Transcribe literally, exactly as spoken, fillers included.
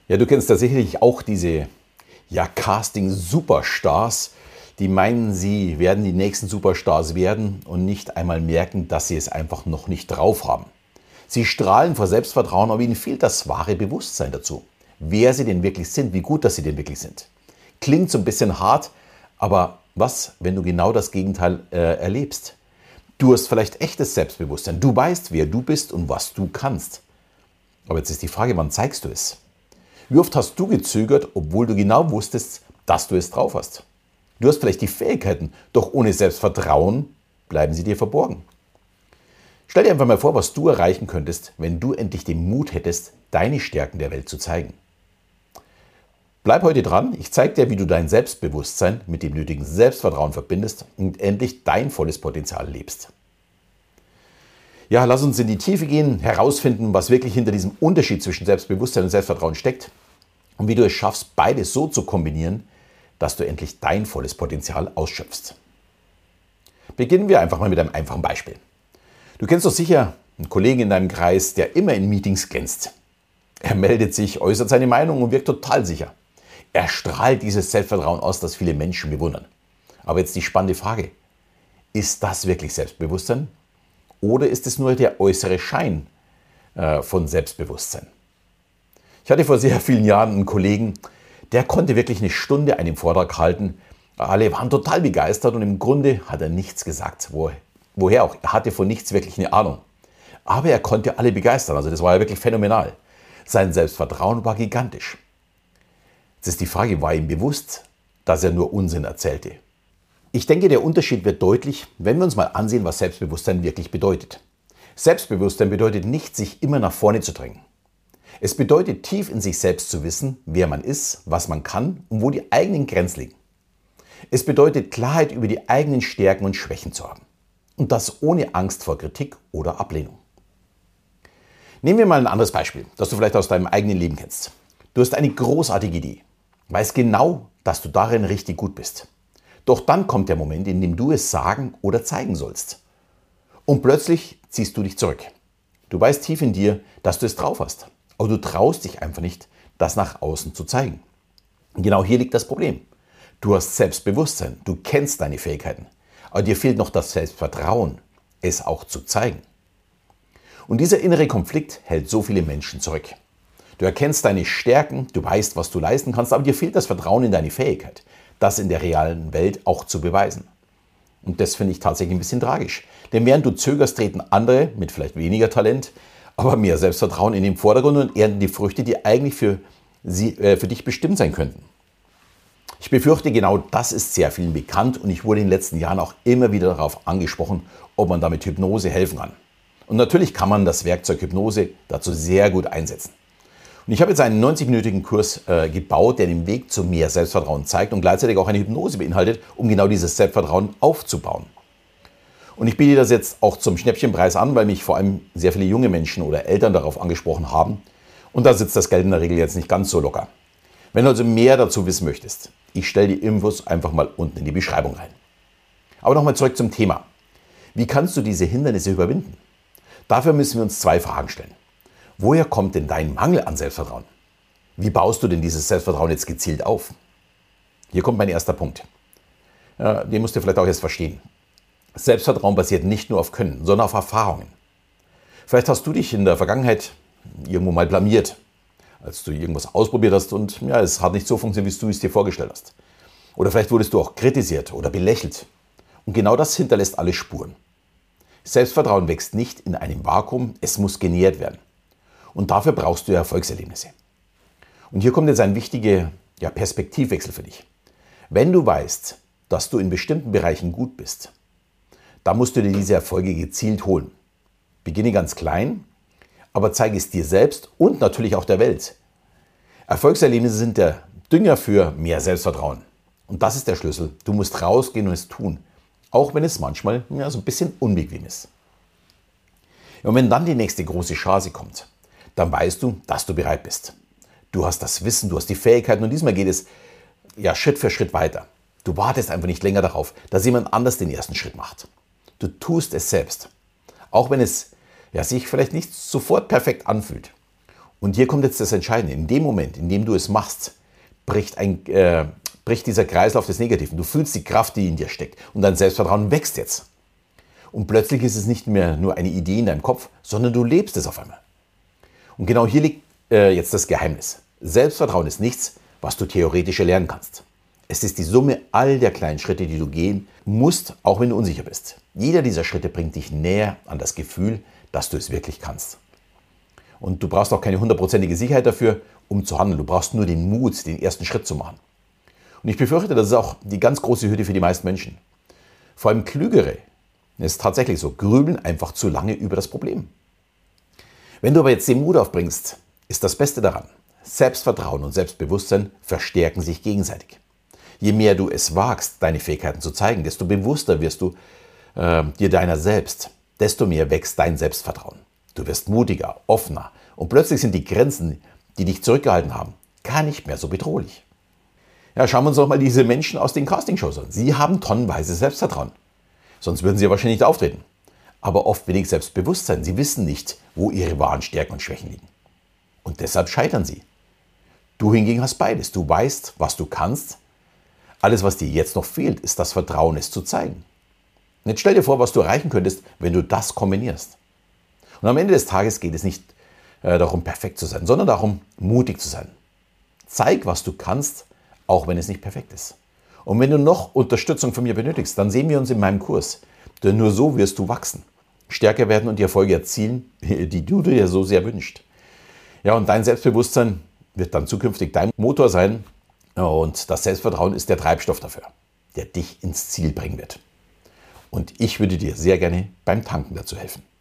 Ja, du kennst da sicherlich auch diese ja, Casting-Superstars, die meinen, sie werden die nächsten Superstars werden und nicht einmal merken, dass sie es einfach noch nicht drauf haben. Sie strahlen vor Selbstvertrauen, aber ihnen fehlt das wahre Bewusstsein dazu. Wer sie denn wirklich sind, wie gut, dass sie denn wirklich sind. Klingt so ein bisschen hart, aber was, wenn du genau das Gegenteil äh, erlebst? Du hast vielleicht echtes Selbstbewusstsein. Du weißt, wer du bist und was du kannst. Aber jetzt ist die Frage, wann zeigst du es? Wie oft hast du gezögert, obwohl du genau wusstest, dass du es drauf hast? Du hast vielleicht die Fähigkeiten, doch ohne Selbstvertrauen bleiben sie dir verborgen. Stell dir einfach mal vor, was du erreichen könntest, wenn du endlich den Mut hättest, deine Stärken der Welt zu zeigen. Bleib heute dran, ich zeige dir, wie du dein Selbstbewusstsein mit dem nötigen Selbstvertrauen verbindest und endlich dein volles Potenzial lebst. Ja, lass uns in die Tiefe gehen, herausfinden, was wirklich hinter diesem Unterschied zwischen Selbstbewusstsein und Selbstvertrauen steckt und wie du es schaffst, beides so zu kombinieren, dass du endlich dein volles Potenzial ausschöpfst. Beginnen wir einfach mal mit einem einfachen Beispiel. Du kennst doch sicher einen Kollegen in deinem Kreis, der immer in Meetings glänzt. Er meldet sich, äußert seine Meinung und wirkt total sicher. Er strahlt dieses Selbstvertrauen aus, das viele Menschen bewundern. Aber jetzt die spannende Frage: Ist das wirklich Selbstbewusstsein? Oder ist es nur der äußere Schein äh, von Selbstbewusstsein? Ich hatte vor sehr vielen Jahren einen Kollegen, der konnte wirklich eine Stunde einen Vortrag halten. Alle waren total begeistert und im Grunde hat er nichts gesagt. Wo, woher auch? Er hatte von nichts wirklich eine Ahnung. Aber er konnte alle begeistern. Also das war ja wirklich phänomenal. Sein Selbstvertrauen war gigantisch. Jetzt ist die Frage, war ihm bewusst, dass er nur Unsinn erzählte? Ich denke, der Unterschied wird deutlich, wenn wir uns mal ansehen, was Selbstbewusstsein wirklich bedeutet. Selbstbewusstsein bedeutet nicht, sich immer nach vorne zu drängen. Es bedeutet, tief in sich selbst zu wissen, wer man ist, was man kann und wo die eigenen Grenzen liegen. Es bedeutet, Klarheit über die eigenen Stärken und Schwächen zu haben. Und das ohne Angst vor Kritik oder Ablehnung. Nehmen wir mal ein anderes Beispiel, das du vielleicht aus deinem eigenen Leben kennst. Du hast eine großartige Idee, weißt genau, dass du darin richtig gut bist. Doch dann kommt der Moment, in dem du es sagen oder zeigen sollst. Und plötzlich ziehst du dich zurück. Du weißt tief in dir, dass du es drauf hast. Aber du traust dich einfach nicht, das nach außen zu zeigen. Und genau hier liegt das Problem. Du hast Selbstbewusstsein, du kennst deine Fähigkeiten. Aber dir fehlt noch das Selbstvertrauen, es auch zu zeigen. Und dieser innere Konflikt hält so viele Menschen zurück. Du erkennst deine Stärken, du weißt, was du leisten kannst, aber dir fehlt das Vertrauen in deine Fähigkeit, das in der realen Welt auch zu beweisen. Und das finde ich tatsächlich ein bisschen tragisch. Denn während du zögerst, treten andere mit vielleicht weniger Talent, aber mehr Selbstvertrauen in den Vordergrund und ernten die Früchte, die eigentlich für, sie, äh, für dich bestimmt sein könnten. Ich befürchte, genau das ist sehr vielen bekannt und ich wurde in den letzten Jahren auch immer wieder darauf angesprochen, ob man damit Hypnose helfen kann. Und natürlich kann man das Werkzeug Hypnose dazu sehr gut einsetzen. Und ich habe jetzt einen neunzig-minütigen Kurs äh, gebaut, der den Weg zu mehr Selbstvertrauen zeigt und gleichzeitig auch eine Hypnose beinhaltet, um genau dieses Selbstvertrauen aufzubauen. Und ich biete das jetzt auch zum Schnäppchenpreis an, weil mich vor allem sehr viele junge Menschen oder Eltern darauf angesprochen haben. Und da sitzt das Geld in der Regel jetzt nicht ganz so locker. Wenn du also mehr dazu wissen möchtest, ich stelle die Infos einfach mal unten in die Beschreibung rein. Aber nochmal zurück zum Thema. Wie kannst du diese Hindernisse überwinden? Dafür müssen wir uns zwei Fragen stellen. Woher kommt denn dein Mangel an Selbstvertrauen? Wie baust du denn dieses Selbstvertrauen jetzt gezielt auf? Hier kommt mein erster Punkt. Ja, den musst du vielleicht auch erst verstehen. Selbstvertrauen basiert nicht nur auf Können, sondern auf Erfahrungen. Vielleicht hast du dich in der Vergangenheit irgendwo mal blamiert, als du irgendwas ausprobiert hast und ja, es hat nicht so funktioniert, wie du es dir vorgestellt hast. Oder vielleicht wurdest du auch kritisiert oder belächelt. Und genau das hinterlässt alle Spuren. Selbstvertrauen wächst nicht in einem Vakuum, es muss genährt werden. Und dafür brauchst du ja Erfolgserlebnisse. Und hier kommt jetzt ein wichtiger ja, Perspektivwechsel für dich. Wenn du weißt, dass du in bestimmten Bereichen gut bist, dann musst du dir diese Erfolge gezielt holen. Beginne ganz klein, aber zeige es dir selbst und natürlich auch der Welt. Erfolgserlebnisse sind der Dünger für mehr Selbstvertrauen. Und das ist der Schlüssel. Du musst rausgehen und es tun. Auch wenn es manchmal ja, so ein bisschen unbequem ist. Und wenn dann die nächste große Chance kommt, dann weißt du, dass du bereit bist. Du hast das Wissen, du hast die Fähigkeiten und diesmal geht es ja, Schritt für Schritt weiter. Du wartest einfach nicht länger darauf, dass jemand anders den ersten Schritt macht. Du tust es selbst. Auch wenn es ja, sich vielleicht nicht sofort perfekt anfühlt. Und hier kommt jetzt das Entscheidende. In dem Moment, in dem du es machst, bricht, ein, äh, bricht dieser Kreislauf des Negativen. Du fühlst die Kraft, die in dir steckt. Und dein Selbstvertrauen wächst jetzt. Und plötzlich ist es nicht mehr nur eine Idee in deinem Kopf, sondern du lebst es auf einmal. Und genau hier liegt äh, jetzt das Geheimnis. Selbstvertrauen ist nichts, was du theoretisch erlernen kannst. Es ist die Summe all der kleinen Schritte, die du gehen musst, auch wenn du unsicher bist. Jeder dieser Schritte bringt dich näher an das Gefühl, dass du es wirklich kannst. Und du brauchst auch keine hundertprozentige Sicherheit dafür, um zu handeln. Du brauchst nur den Mut, den ersten Schritt zu machen. Und ich befürchte, das ist auch die ganz große Hürde für die meisten Menschen. Vor allem Klügere, es ist tatsächlich so, grübeln einfach zu lange über das Problem. Wenn du aber jetzt den Mut aufbringst, ist das Beste daran. Selbstvertrauen und Selbstbewusstsein verstärken sich gegenseitig. Je mehr du es wagst, deine Fähigkeiten zu zeigen, desto bewusster wirst du äh, dir deiner selbst, desto mehr wächst dein Selbstvertrauen. Du wirst mutiger, offener und plötzlich sind die Grenzen, die dich zurückgehalten haben, gar nicht mehr so bedrohlich. Ja, schauen wir uns doch mal diese Menschen aus den Castingshows an. Sie haben tonnenweise Selbstvertrauen. Sonst würden sie ja wahrscheinlich nicht auftreten. Aber oft wenig Selbstbewusstsein. Sie wissen nicht, wo ihre wahren Stärken und Schwächen liegen. Und deshalb scheitern sie. Du hingegen hast beides. Du weißt, was du kannst. Alles, was dir jetzt noch fehlt, ist das Vertrauen, es zu zeigen. Und jetzt stell dir vor, was du erreichen könntest, wenn du das kombinierst. Und am Ende des Tages geht es nicht äh, darum, perfekt zu sein, sondern darum, mutig zu sein. Zeig, was du kannst, auch wenn es nicht perfekt ist. Und wenn du noch Unterstützung von mir benötigst, dann sehen wir uns in meinem Kurs. Denn nur so wirst du wachsen, stärker werden und die Erfolge erzielen, die du dir so sehr wünschst. Ja, und dein Selbstbewusstsein wird dann zukünftig dein Motor sein. Und das Selbstvertrauen ist der Treibstoff dafür, der dich ins Ziel bringen wird. Und ich würde dir sehr gerne beim Tanken dazu helfen.